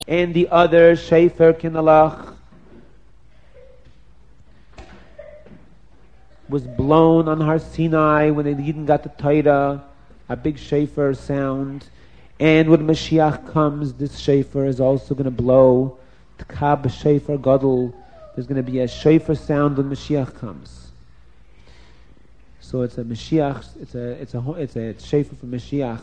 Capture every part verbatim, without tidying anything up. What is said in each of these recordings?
And the other Shefer Kinalach was blown on Har Sinai when the Yidden got the Torah, a big Shefer sound. And when Mashiach comes, this Shefer is also going to blow. Tkab Shefer Gadol. There's going to be a Shefer sound when Mashiach comes. So it's a Mashiach, it's a it's a it's a Shefer for Mashiach.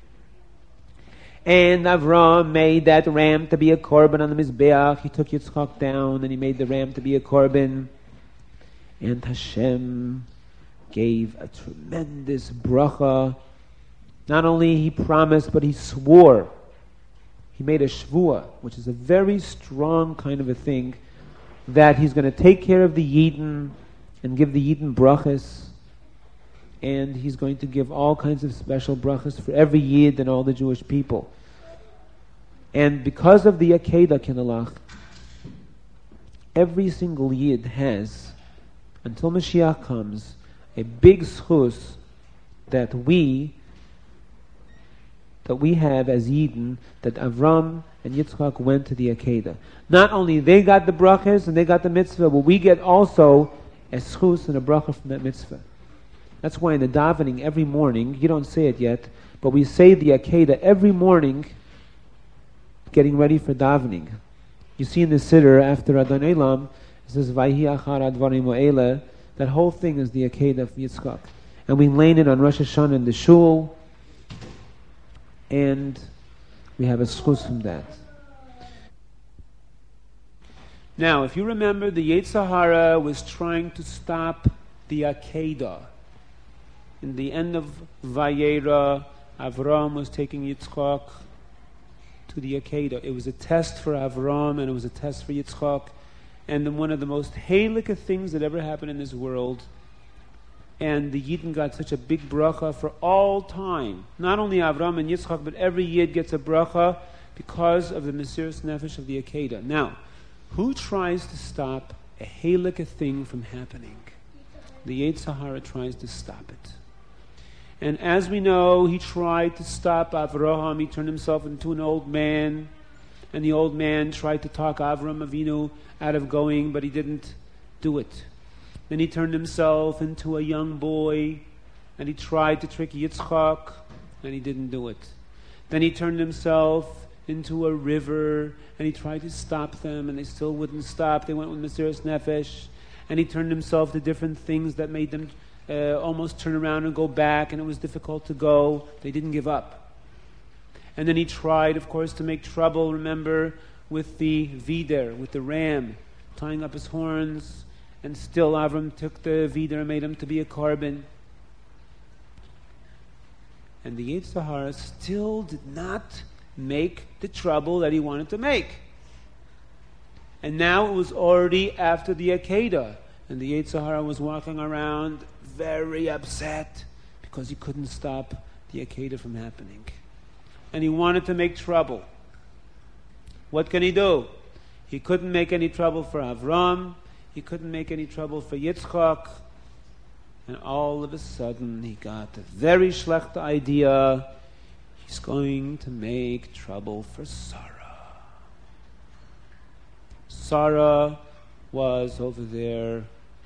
And Avram made that ram to be a korban on the Mizbeach. He took Yitzchak down and he made the ram to be a korban. And Hashem gave a tremendous bracha. Not only he promised, but he swore. He made a shvuah, which is a very strong kind of a thing, that he's going to take care of the Yidden and give the Yidden brachas. And he's going to give all kinds of special brachas for every Yid and all the Jewish people. And because of the Akedah Kinalach, every single Yid has, until Mashiach comes, a big schus that we that we have as Yidden, that Avram and Yitzchak went to the Akedah. Not only they got the brachas and they got the mitzvah, but we get also a schus and a bracha from that mitzvah. That's why in the davening every morning, you don't say it yet, but we say the Akedah every morning, getting ready for davening. You see in the Siddur after Adon Elam, it says Vayhi Achar Advarim Ha'ele. That whole thing is the Akedah of Yitzchak, and we lane it on Rosh Hashanah in the shul, and we have a schus from that. Now, if you remember, the Yetzer Hara was trying to stop the Akedah. In the end of Vayera, Avram was taking Yitzchak to the Akedah. It was a test for Avram and it was a test for Yitzchak. And then one of the most halakha things that ever happened in this world. And the Yidden got such a big bracha for all time. Not only Avram and Yitzchak, but every Yid gets a bracha because of the Mesiras Nefesh of the Akedah. Now, who tries to stop a halakha thing from happening? The Yetzer Hara tries to stop it. And as we know, he tried to stop Avraham. He turned himself into an old man. And the old man tried to talk Avram Avinu out of going, but he didn't do it. Then he turned himself into a young boy, and he tried to trick Yitzchak, and he didn't do it. Then he turned himself into a river, and he tried to stop them, and they still wouldn't stop. They went with Mesiras Nefesh. And he turned himself to different things that made them uh, almost turn around and go back, and it was difficult to go. They didn't give up. And then he tried, of course, to make trouble, remember, with the vider, with the ram, tying up his horns, and still Avram took the vider and made him to be a korban. And the Yetzer Hara still did not make the trouble that he wanted to make. And now it was already after the Akedah, and the Yetzer Hara was walking around very upset because he couldn't stop the Akedah from happening. And he wanted to make trouble. What can he do? He couldn't make any trouble for Avram. He couldn't make any trouble for Yitzchak. And all of a sudden he got a very schlecht idea. He's going to make trouble for Sarah. Sarah was over there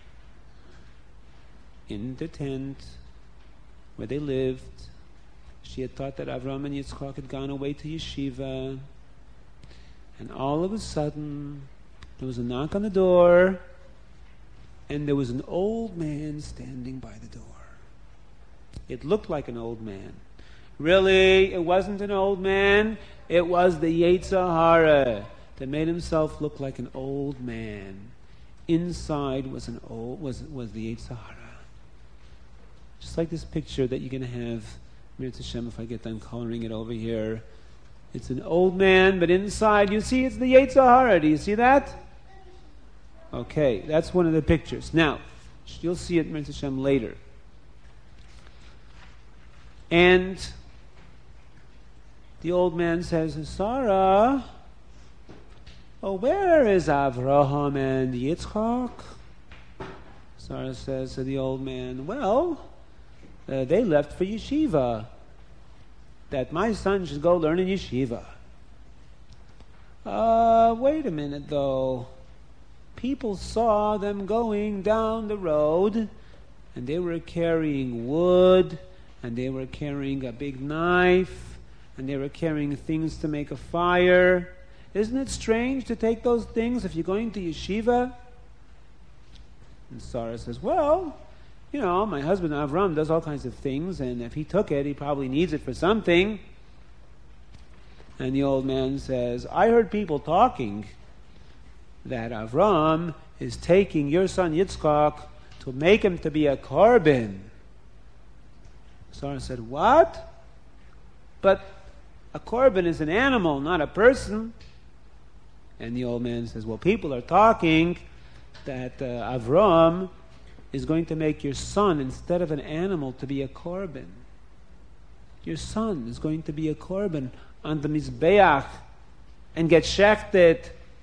in the tent where they lived. She had thought that Avram and Yitzchak had gone away to yeshiva. And all of a sudden, there was a knock on the door, and there was an old man standing by the door. It looked like an old man. Really, it wasn't an old man. It was the Yetzer Hara that made himself look like an old man. Inside was an old was was the Yetzer Hara. Just like this picture that you're going to have, Mirz Hashem, if I get done coloring it over here. It's an old man, but inside, you see, it's the Yetzer Hara. Do you see that? Okay, that's one of the pictures. Now, you'll see it, Mirz Hashem, later. And the old man says, Sarah, oh, where is Avraham and Yitzchak? Sarah says to the old man, well, uh, they left for yeshiva. That my son should go learn in yeshiva. Uh, wait a minute though. People saw them going down the road, and they were carrying wood, and they were carrying a big knife, and they were carrying things to make a fire. Isn't it strange to take those things if you're going to yeshiva? And Sarah says, well, you know, my husband Avram does all kinds of things, and if he took it, he probably needs it for something. And the old man says, I heard people talking that Avram is taking your son Yitzchak to make him to be a korban. Sarah said, what? But a korban is an animal, not a person. And the old man says, well, people are talking that uh, Avram is going to make your son, instead of an animal, to be a korban. Your son is going to be a korban on the Mizbeach and get shechted.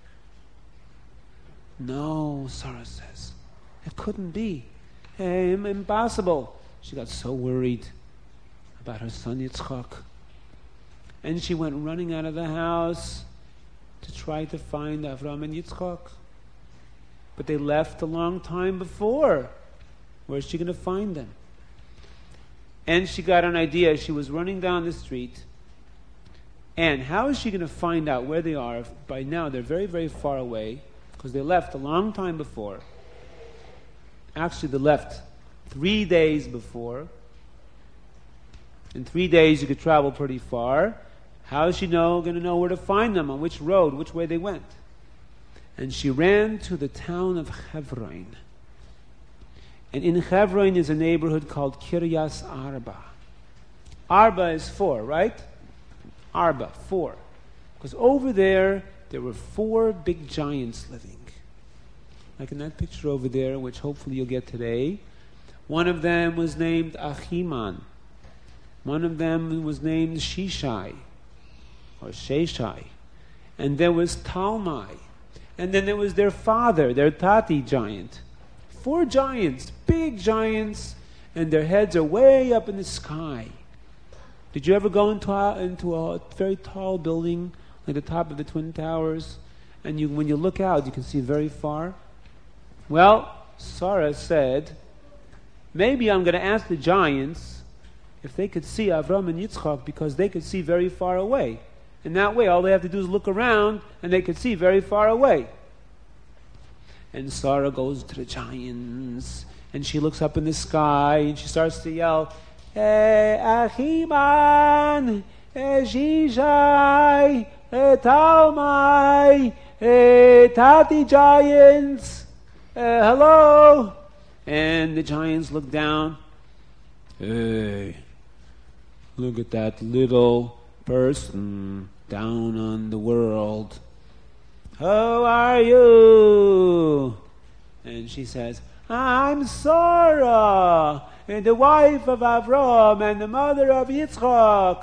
No, Sarah says, it couldn't be. Hey, impossible. She got so worried about her son Yitzchak. And she went running out of the house to try to find Avram and Yitzchak. But they left a long time before. Where's she going to find them? And she got an idea. She was running down the street. And how is she going to find out where they are? If by now they're very, very far away, because they left a long time before. Actually, they left three days before. In three days, you could travel pretty far. How is she know, going to know where to find them, on which road, which way they went? And she ran to the town of Hebron. And in Hebron is a neighborhood called Kiryas Arba. Arba is four, right? Arba, four. Because over there, there were four big giants living. Like in that picture over there, which hopefully you'll get today. One of them was named Achiman. One of them was named Shishai, or Sheshai. And there was Talmai. And then there was their father, their Tati giant. Four giants, big giants, and their heads are way up in the sky. Did you ever go into a, into a very tall building, like the top of the Twin Towers, and you, when you look out, you can see very far? Well, Sarah said, maybe I'm going to ask the giants if they could see Avram and Yitzchak, because they could see very far away. And that way, all they have to do is look around, and they could see very far away. And Sarah goes to the giants, and she looks up in the sky, and she starts to yell, Hey, Achiman, hey, Shishai, hey, Talmai, hey, Tati giants, hey, hello. And the giants look down. Hey, look at that little person down on the world. How are you? And she says, I'm Sarah, and the wife of Avram and the mother of Yitzchak.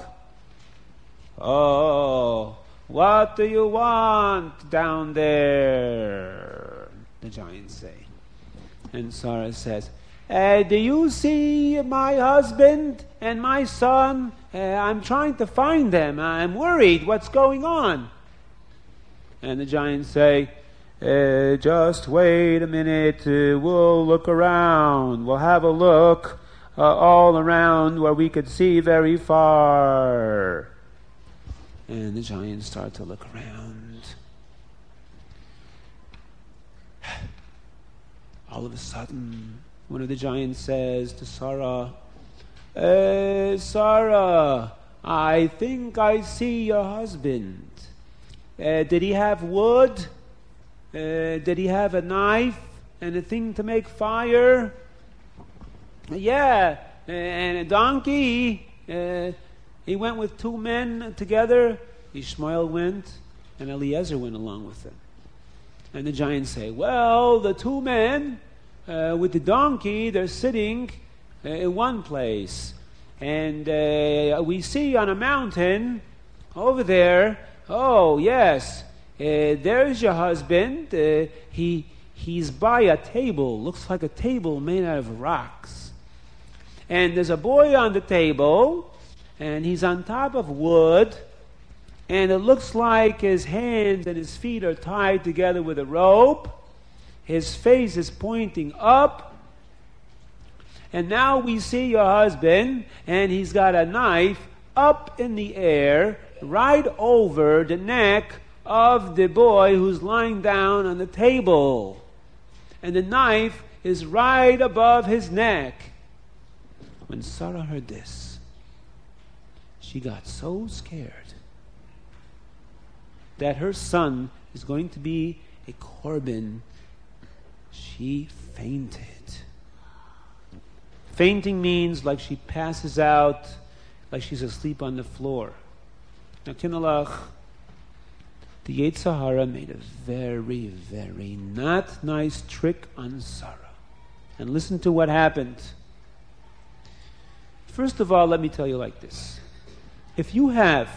Oh, what do you want down there? The giants say. And Sarah says, uh, do you see my husband and my son? Uh, I'm trying to find them. I'm worried. What's going on? And the giants say, uh, just wait a minute. Uh, we'll look around. We'll have a look uh, all around where we could see very far. And the giants start to look around. All of a sudden, one of the giants says to Sarah, uh, Sarah, I think I see your husband. Uh, did he have wood? Uh, did he have a knife and a thing to make fire? Uh, yeah, uh, and a donkey. Uh, he went with two men together. Ishmael went, and Eliezer went along with them. And the giants say, well, the two men uh, with the donkey, they're sitting uh, in one place. And uh, we see on a mountain over there, oh, yes, uh, there's your husband. Uh, he He's by a table, looks like a table made out of rocks. And there's a boy on the table, and he's on top of wood, And it looks like his hands and his feet are tied together with a rope. His face is pointing up. And now we see your husband, and he's got a knife up in the air, right over the neck of the boy who's lying down on the table. And the knife is right above his neck. When Sarah heard this, she got so scared that her son is going to be a korban. She fainted. Fainting means like she passes out, like she's asleep on the floor. Now, Kinalach, the Yetzer Hara made a very, very not nice trick on Sarah. And listen to what happened. First of all, let me tell you like this. If you have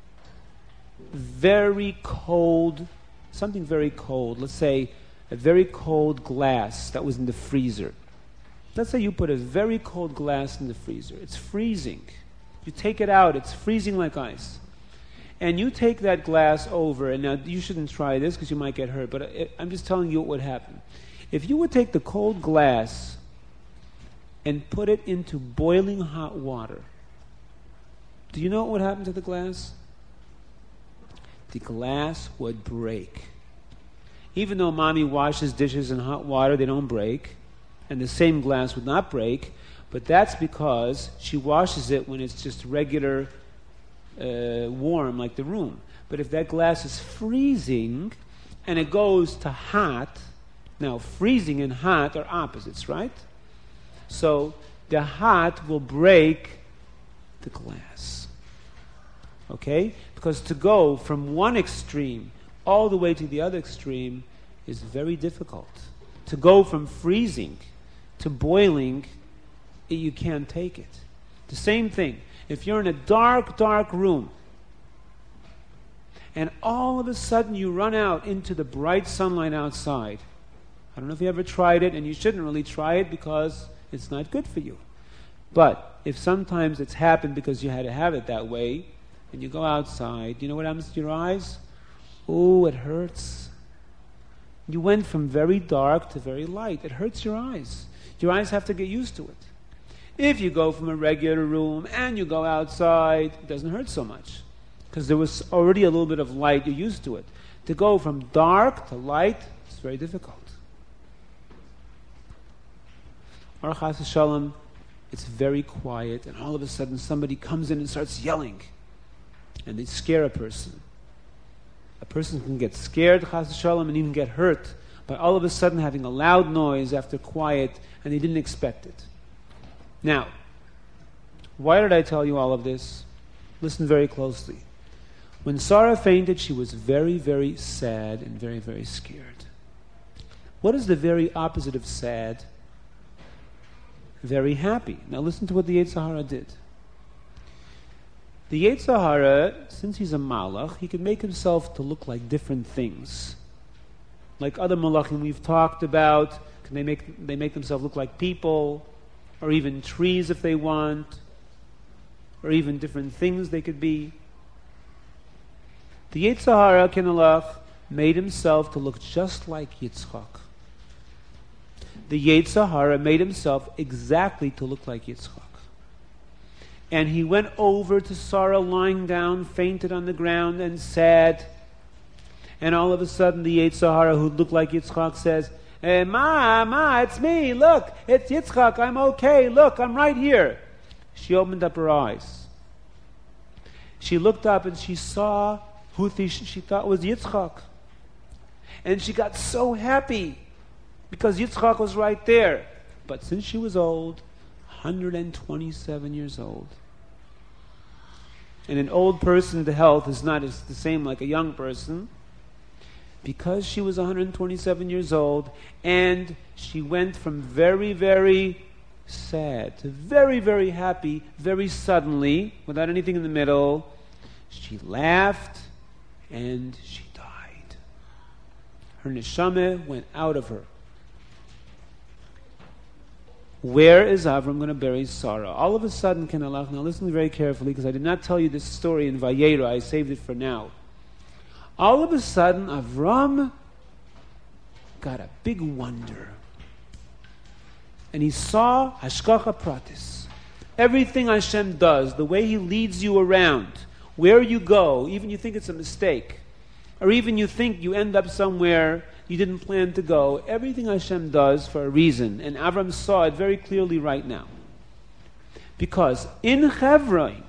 very cold, something very cold, let's say a very cold glass that was in the freezer. Let's say you put a very cold glass in the freezer. It's freezing. You take it out, it's freezing like ice. And you take that glass over, and now you shouldn't try this because you might get hurt, but I, I'm just telling you what would happen. If you would take the cold glass and put it into boiling hot water, do you know what would happen to the glass? The glass would break. Even though mommy washes dishes in hot water, they don't break. And the same glass would not break. But that's because she washes it when it's just regular uh, warm, like the room. But if that glass is freezing and it goes to hot, now freezing and hot are opposites, right? So the hot will break the glass. Okay? Because to go from one extreme all the way to the other extreme is very difficult. To go from freezing to boiling, you can't take it. The same thing. If you're in a dark, dark room, and all of a sudden you run out into the bright sunlight outside, I don't know if you ever tried it, and you shouldn't really try it because it's not good for you. But if sometimes it's happened because you had to have it that way, and you go outside, you know what happens to your eyes? Oh, it hurts. You went from very dark to very light. It hurts your eyes. Your eyes have to get used to it. If you go from a regular room and you go outside, it doesn't hurt so much because there was already a little bit of light. You're used to it. To go from dark to light, it's very difficult. Or chas v'shalom, it's very quiet, and all of a sudden somebody comes in and starts yelling, and they scare a person. A person can get scared, chas v'shalom, and even get hurt by all of a sudden having a loud noise after quiet, and they didn't expect it. Now, why did I tell you all of this? Listen very closely. When Sarah fainted, she was very, very sad and very, very scared. What is the very opposite of sad? Very happy. Now listen to what the Yetzer Hara did. The Yetzer Hara, since he's a malach, he can make himself to look like different things. Like other malachim we've talked about, can they make they make themselves look like people, or even trees if they want, or even different things they could be. The Yetzer Hara, Kinalach, made himself to look just like Yitzchak. The Yetzer Hara made himself exactly to look like Yitzchak. And he went over to Sarah lying down, fainted on the ground, and said, and all of a sudden the Yetzer Hara, who looked like Yitzchak, says, hey, Ma, Ma, it's me, look, it's Yitzchak, I'm okay, look, I'm right here. She opened up her eyes. She looked up and she saw who th- she thought was Yitzchak. And she got so happy because Yitzchak was right there. But since she was old, one hundred twenty-seven years old, and an old person, the health is not as the same like a young person, because she was one hundred twenty-seven years old, and she went from very, very sad to very, very happy, very suddenly, without anything in the middle, she laughed and she died. Her neshama went out of her. where is Avram going to bury Sarah? All of a sudden, Kenalach, now listen very carefully, because I did not tell you this story in Vayera, I saved it for now. All of a sudden, Avram got a big wonder. And he saw Hashgacha Pratis. Everything Hashem does, the way He leads you around, where you go, even you think it's a mistake, or even you think you end up somewhere you didn't plan to go, everything Hashem does for a reason. And Avram saw it very clearly right now. Because in Hebron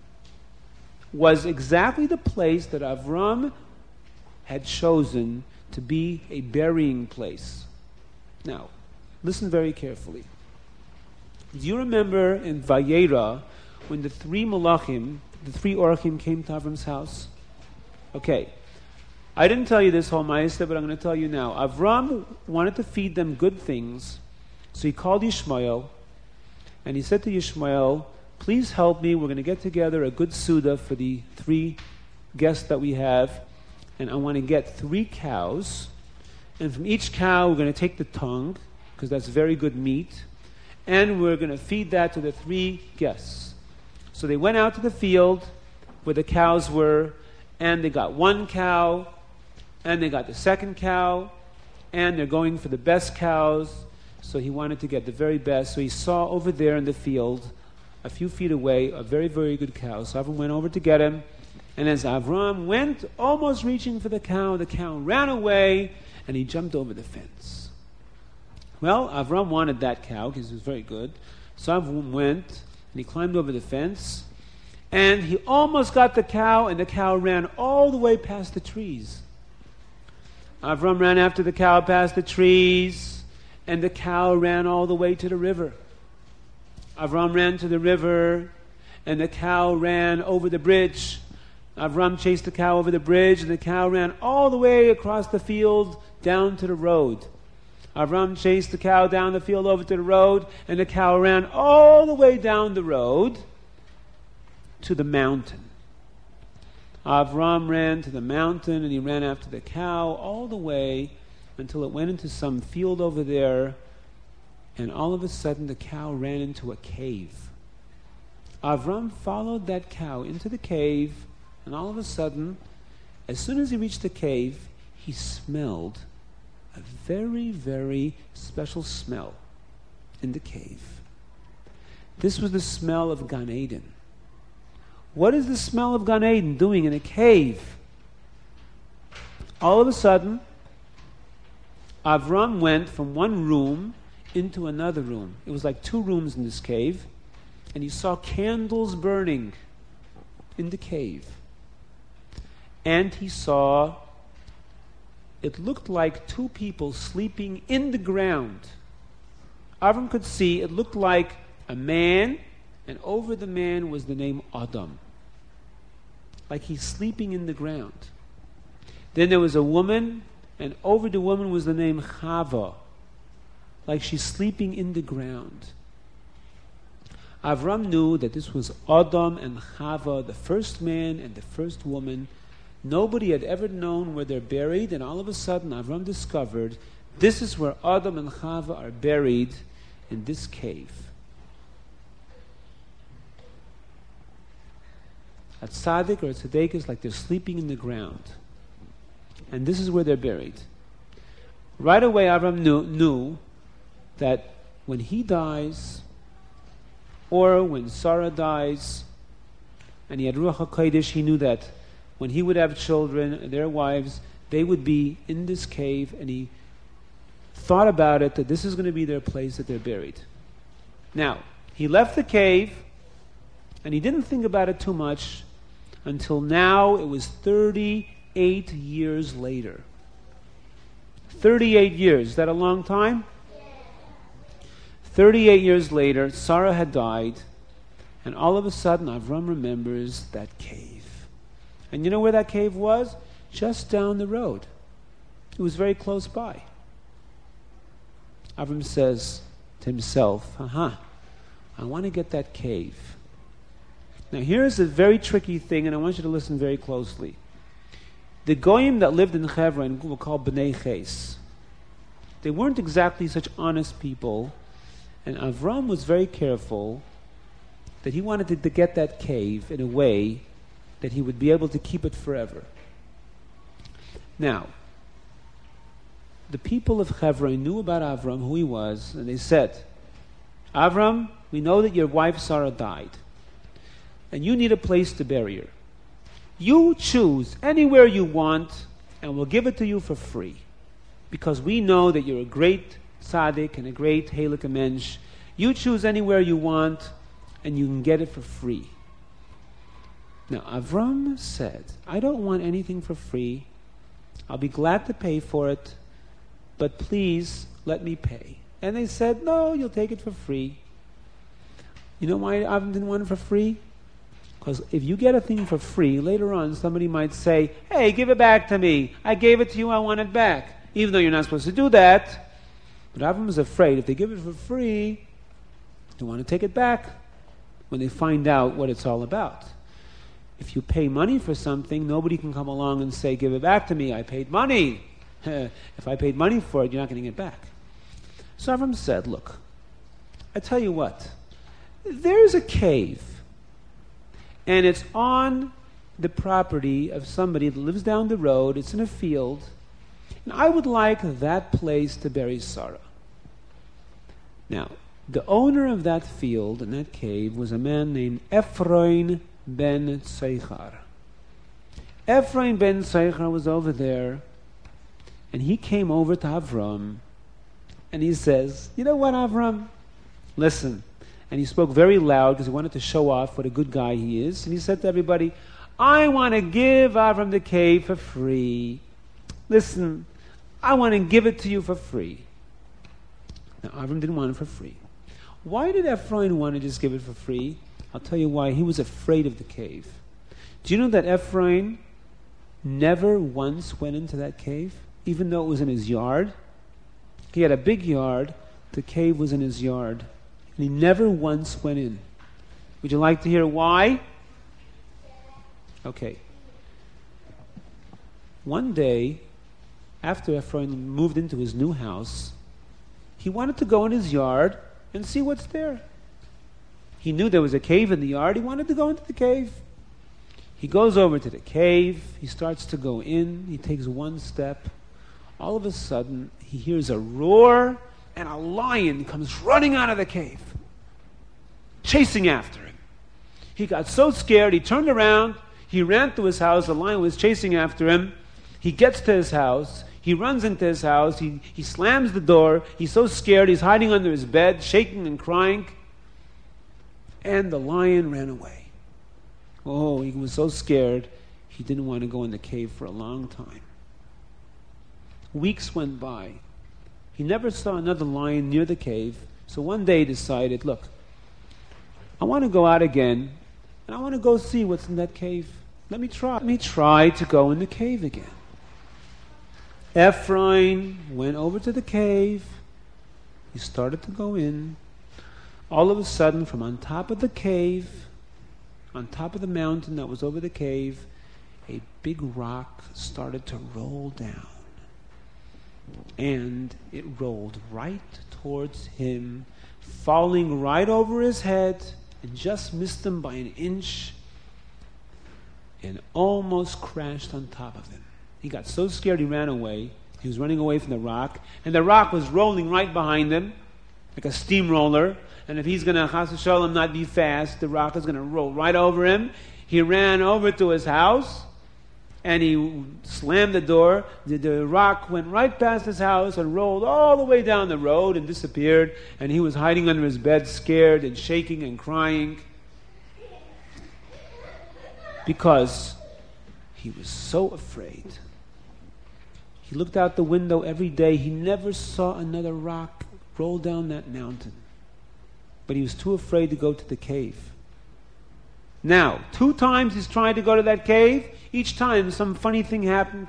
was exactly the place that Avram had chosen to be a burying place. Now, listen very carefully. Do you remember in Vayera when the three Malachim, the three Orachim came to Avram's house? Okay. I didn't tell you this whole Ma'aseh, but I'm going to tell you now. Avram wanted to feed them good things, so he called Yishmael, and he said to Yishmael, please help me, we're going to get together a good Suda for the three guests that we have, and I want to get three cows, and from each cow we're going to take the tongue, because that's very good meat, and we're going to feed that to the three guests. So they went out to the field where the cows were, and they got one cow, and they got the second cow, and they're going for the best cows. So he wanted to get the very best. So he saw over there in the field, a few feet away, a very, very good cow. So Avram went over to get him. And as Avram went, almost reaching for the cow, the cow ran away, and he jumped over the fence. Well, Avram wanted that cow because it was very good. So Avram went, and he climbed over the fence, and he almost got the cow, and the cow ran all the way past the trees. Avram ran after the cow past the trees, and the cow ran all the way to the river. Avram ran to the river, and the cow ran over the bridge. Avram chased the cow over the bridge, and the cow ran all the way across the field down to the road. Avram chased the cow down the field over to the road, and the cow ran all the way down the road to the mountain. Avram ran to the mountain, and he ran after the cow all the way until it went into some field over there, and all of a sudden the cow ran into a cave. Avram followed that cow into the cave, and all of a sudden, as soon as he reached the cave, he smelled a very, very special smell in the cave. This was the smell of Gan Eden. What is the smell of Gan Eden doing in a cave? All of a sudden, Avram went from one room into another room. It was like two rooms in this cave, and he saw candles burning in the cave. And he saw, it looked like two people sleeping in the ground. Avram could see, it looked like a man, and over the man was the name Adam. Like he's sleeping in the ground. Then there was a woman, and over the woman was the name Chava. Like she's sleeping in the ground. Avram knew that this was Adam and Chava, the first man and the first woman. Nobody had ever known where they're buried, and all of a sudden Avram discovered this is where Adam and Chava are buried, in this cave. A tzaddik or a tzaddik is like they're sleeping in the ground. And this is where they're buried. Right away Avram knew, knew that when he dies, or when Sarah dies, and he had Ruach HaKodesh, he knew that when he would have children and their wives, they would be in this cave, and he thought about it, that this is going to be their place that they're buried. Now, he left the cave, and he didn't think about it too much until now. It was thirty-eight years later. thirty-eight years. Is that a long time? thirty-eight years later, Sarah had died, and all of a sudden Avram remembers that cave. And you know where that cave was? Just down the road. It was very close by. Avram says to himself, aha, I want to get that cave. Now here's a very tricky thing, and I want you to listen very closely. The Goyim that lived in Hebron were called Bnei Ches. They weren't exactly such honest people, And Avram was very careful that he wanted to, to get that cave in a way that he would be able to keep it forever. Now, the people of Hebron knew about Avram, who he was, and they said, Avram, we know that your wife Sarah died, and you need a place to bury her. You choose anywhere you want, and we'll give it to you for free, because we know that you're a great tzaddik and a great heilige mensch. You choose anywhere you want, and you can get it for free. Now, Avram said, I don't want anything for free. I'll be glad to pay for it, but please let me pay. And they said, no, you'll take it for free. You know why Avram didn't want it for free? Because if you get a thing for free, later on somebody might say, hey, give it back to me. I gave it to you, I want it back. Even though you're not supposed to do that. But Avram was afraid if they give it for free, they want to take it back when they find out what it's all about. If you pay money for something, nobody can come along and say, give it back to me, I paid money. If I paid money for it, you're not getting it back. So Avram said, look, I tell you what, there's a cave, and it's on the property of somebody that lives down the road, it's in a field, and I would like that place to bury Sarah. Now, the owner of that field and that cave was a man named Ephraim ben Tzeichar. Ephraim ben Tzeichar was over there, and he came over to Avram, and he says, you know what, Avram? Listen. And he spoke very loud because he wanted to show off what a good guy he is. And he said to everybody, I want to give Avram the cave for free. Listen, I want to give it to you for free. Now, Avram didn't want it for free. Why did Ephraim want to just give it for free? I'll tell you why. He was afraid of the cave. Do you know that Ephraim never once went into that cave, even though it was in his yard? He had a big yard. The cave was in his yard. And he never once went in. Would you like to hear why? Okay. One day, after Ephraim moved into his new house, he wanted to go in his yard and see what's there. He knew there was a cave in the yard. He wanted to go into the cave. He goes over to the cave. He starts to go in. He takes one step. All of a sudden, he hears a roar, and a lion comes running out of the cave, chasing after him. He got so scared, he turned around, he ran to his house, the lion was chasing after him. He gets to his house, he runs into his house, he, he slams the door, he's so scared, he's hiding under his bed, shaking and crying, and the lion ran away. Oh, he was so scared, he didn't want to go in the cave for a long time. Weeks went by. He never saw another lion near the cave, so one day he decided, look, I want to go out again, and I want to go see what's in that cave. Let me try. Let me try to go in the cave again. Ephraim went over to the cave. He started to go in. All of a sudden, from on top of the cave, on top of the mountain that was over the cave, a big rock started to roll down. And it rolled right towards him, falling right over his head, and just missed him by an inch, and almost crashed on top of him. He got so scared he ran away. He was running away from the rock, and the rock was rolling right behind him, like a steamroller. And if he's going to, chas v'shalom, not be fast, the rock is going to roll right over him. He ran over to his house, and he slammed the door. The, the rock went right past his house and rolled all the way down the road and disappeared. And he was hiding under his bed, scared and shaking and crying, because he was so afraid. He looked out the window every day. He never saw another rock roll down that mountain. But he was too afraid to go to the cave. Now, two times he's trying to go to that cave. Each time some funny thing happened.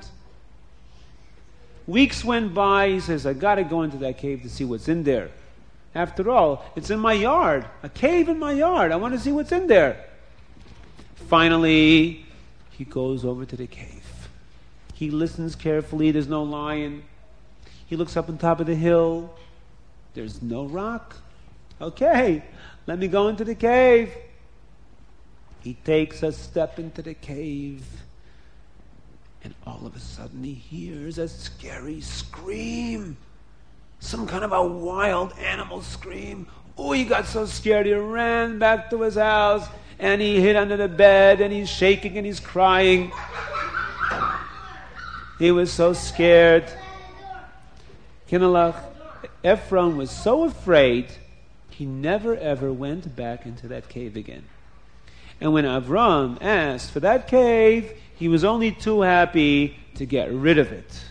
Weeks went by. He says, I got to go into that cave to see what's in there. After all, it's in my yard. A cave in my yard. I want to see what's in there. Finally, he goes over to the cave. He listens carefully. There's no lion. He looks up on top of the hill. There's no rock. Okay, let me go into the cave. He takes a step into the cave, and all of a sudden he hears a scary scream. Some kind of a wild animal scream. Oh, he got so scared he ran back to his house, and he hid under the bed, and he's shaking and he's crying. He was so scared. Kinalach, Ephron was so afraid, he never ever went back into that cave again. And when Avram asked for that cave, he was only too happy to get rid of it.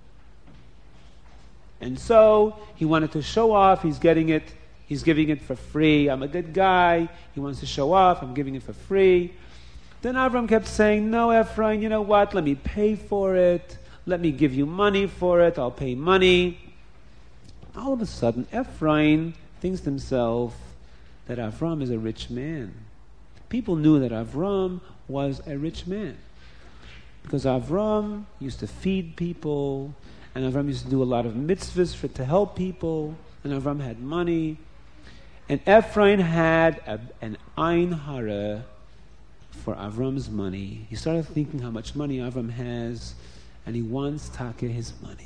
And so he wanted to show off, he's getting it, he's giving it for free. I'm a good guy, he wants to show off, I'm giving it for free. Then Avram kept saying, no, Ephron, you know what, let me pay for it, let me give you money for it, I'll pay money. All of a sudden, Ephron thinks to himself that Avram is a rich man. People knew that Avram was a rich man, because Avram used to feed people, and Avram used to do a lot of mitzvahs for, to help people, and Avram had money. And Ephron had a, an ein hara for Avram's money. He started thinking how much money Avram has, and he wants Taka his money.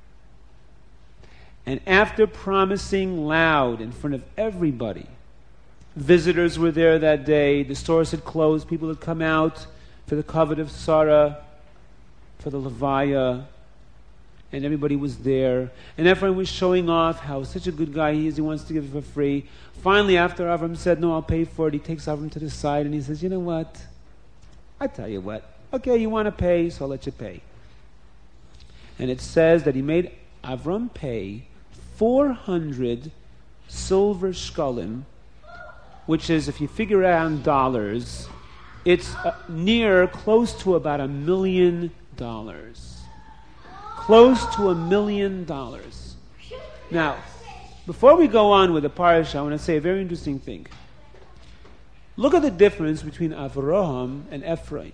And after promising loud in front of everybody, visitors were there that day, the stores had closed, people had come out for the kavod of Sarah, for the levaya, and everybody was there. And Ephron was showing off how such a good guy he is, he wants to give it for free. Finally, after Avram said, no, I'll pay for it, he takes Avram to the side and he says, you know what? I tell you what, okay, you want to pay, so I'll let you pay. And it says that he made Avram pay four hundred silver shkalim, which is, if you figure out in dollars, it's uh, near, close to about a million dollars. Close to a million dollars. Now, before we go on with the parasha, I want to say a very interesting thing. Look at the difference between Avraham and Ephron.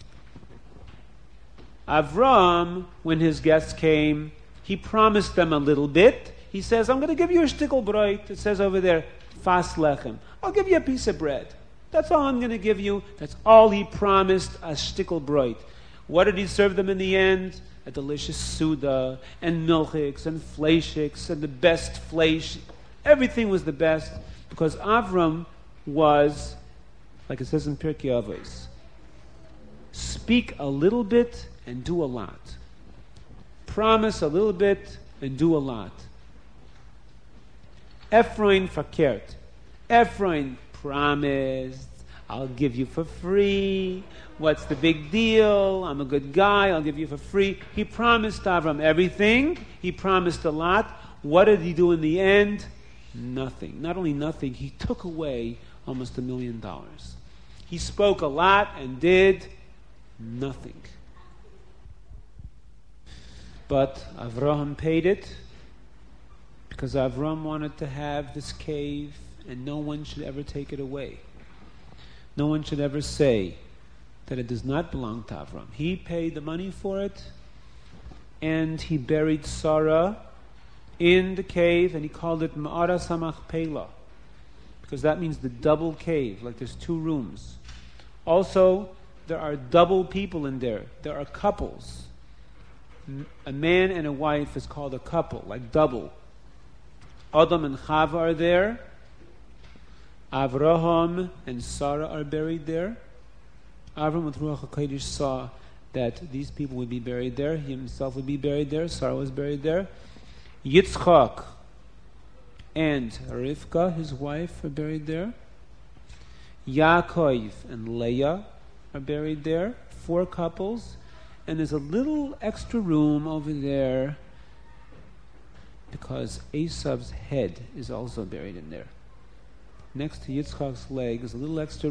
Avram, when his guests came, he promised them a little bit. He says, I'm going to give you a shtickle bread. It says over there, fas lechem. I'll give you a piece of bread. That's all I'm going to give you. That's all he promised, a shtickle bread. What did he serve them in the end? A delicious suda, and milchiks, and fleishiks, and the best fleish. Everything was the best, because Avram was, like it says in Pirkei Avos, speak a little bit and do a lot. Promise a little bit and do a lot. Ephron fakert. Ephron promised, I'll give you for free. What's the big deal? I'm a good guy, I'll give you for free. He promised Avram everything. He promised a lot. What did he do in the end? Nothing. Not only nothing, he took away almost a million dollars. He spoke a lot and did nothing. But Avraham paid it, because Avram wanted to have this cave, and no one should ever take it away. No one should ever say that it does not belong to Avram. He paid the money for it, and he buried Sarah in the cave, and he called it Ma'ara Samachpela, because that means the double cave, like there's two rooms. Also, there are double people in there. There are couples. A man and a wife is called a couple, like double. Adam and Chava are there. Avraham and Sarah are buried there. Avram with Ruach HaKodesh saw that these people would be buried there. He himself would be buried there. Sarah was buried there. Yitzchak and Rivka, his wife, are buried there. Yaakov and Leah are buried there. Four couples. And there's a little extra room over there because Esav's head is also buried in there. Next to Yitzchak's leg is a little extra